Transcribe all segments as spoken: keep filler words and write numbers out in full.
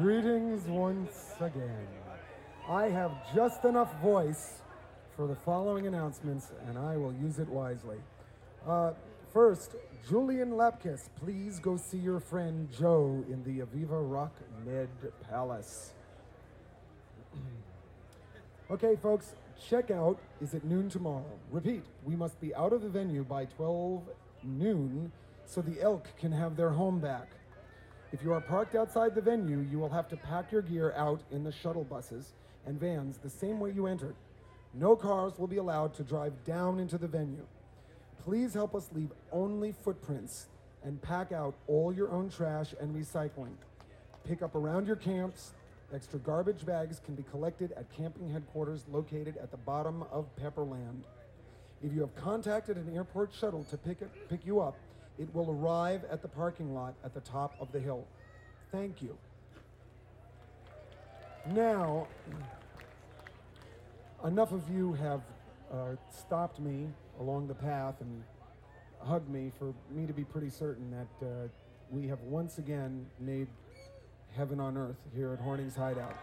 Greetings once again. I have just enough voice for the following announcements, and I will use it wisely. Uh, first, Julian Lapkus, please go see your friend Joe in the Aviva Rock Med Palace. Okay, folks, checkout is at noon tomorrow. Repeat, we must be out of the venue by twelve noon so the elk can have their home back. If you are parked outside the venue, you will have to pack your gear out in the shuttle buses and vans the same way you entered. No cars will be allowed to drive down into the venue. Please help us leave only footprints and pack out all your own trash and recycling. Pick up around your camps. Extra garbage bags can be collected at camping headquarters located at the bottom of Pepperland. If you have contacted an airport shuttle to pick, it, pick you up, it will arrive at the parking lot at the top of the hill. Thank you. Now, enough of you have uh, stopped me along the path and hugged me for me to be pretty certain that uh, we have once again made heaven on earth here at Horning's Hideout.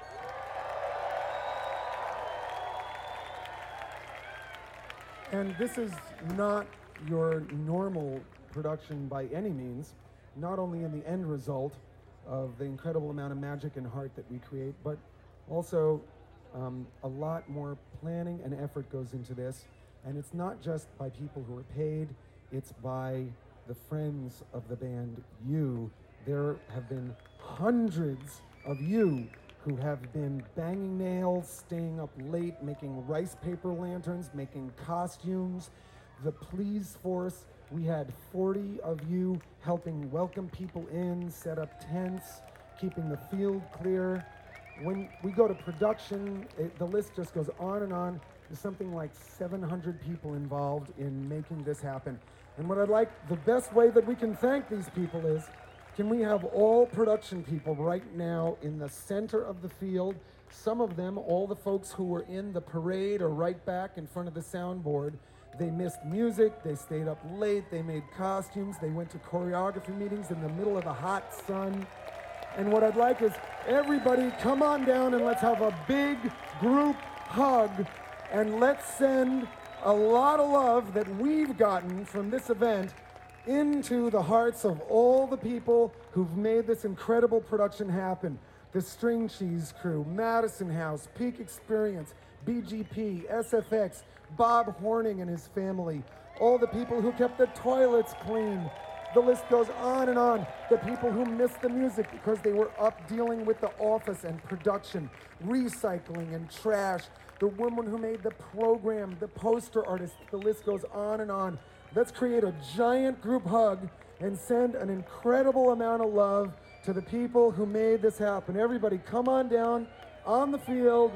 And this is not your normal production by any means, not only in the end result of the incredible amount of magic and heart that we create, but also um, a lot more planning and effort goes into this. And it's not just by people who are paid, it's by the friends of the band, you. There have been hundreds of you who have been banging nails, staying up late, making rice paper lanterns, making costumes. The Please Force, we had forty of you helping welcome people in, set up tents, keeping the field clear. When we go to production, it, the list just goes on and on. There's something like seven hundred people involved in making this happen. And what I'd like, the best way that we can thank these people is, can we have all production people right now in the center of the field? Some of them, all the folks who were in the parade are right back in front of the soundboard. They missed music, they stayed up late, they made costumes, they went to choreography meetings in the middle of the hot sun. And what I'd like is everybody come on down and let's have a big group hug and let's send a lot of love that we've gotten from this event into the hearts of all the people who've made this incredible production happen. The String Cheese Crew, Madison House, Peak Experience, B G P, S F X, Bob Horning and his family, all the people who kept the toilets clean. The list goes on and on. The people who missed the music because they were up dealing with the office and production, recycling and trash. The woman who made the program, the poster artist, the list goes on and on. Let's create a giant group hug and send an incredible amount of love to the people who made this happen. Everybody come on down on the field.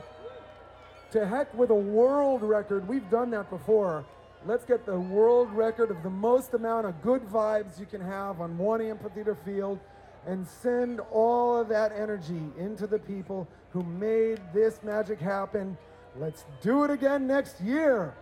To heck with a world record. We've done that before. Let's get the world record of the most amount of good vibes you can have on one amphitheater field and send all of that energy into the people who made this magic happen. Let's do it again next year.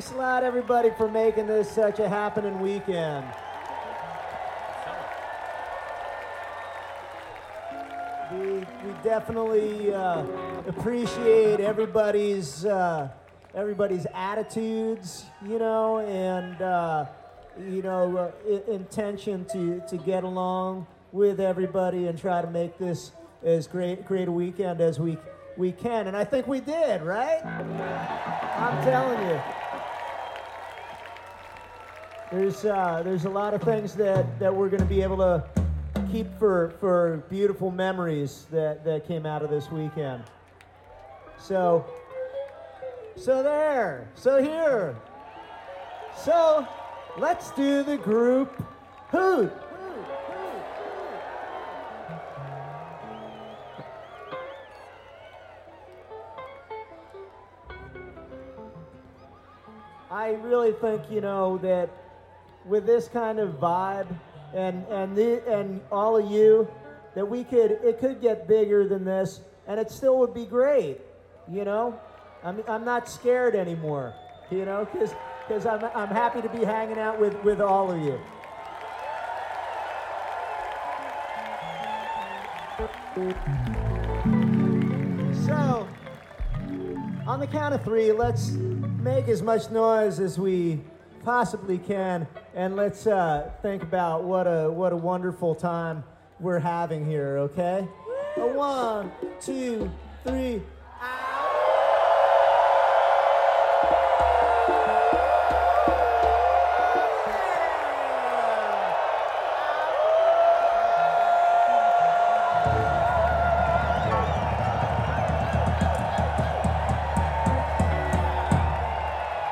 Thanks a lot, everybody, for making this such a happening weekend. We, we definitely uh, appreciate everybody's uh, everybody's attitudes, you know, and uh, you know, uh, I- intention to, to get along with everybody and try to make this as great great a weekend as we we can. And I think we did, right? I'm telling you. There's uh, there's a lot of things that, that we're going to be able to keep for, for beautiful memories that, that came out of this weekend. So, so there, so here. So, let's do the group hoot. I really think, you know, that with this kind of vibe and and the, and all of you, that we could it could get bigger than this, and it still would be great. You know, I'm I'm not scared anymore. You know, because because I'm I'm happy to be hanging out with with all of you. So, on the count of three, let's make as much noise as we possibly can, and let's uh, think about what a what a wonderful time we're having here. Okay, a one, two, three.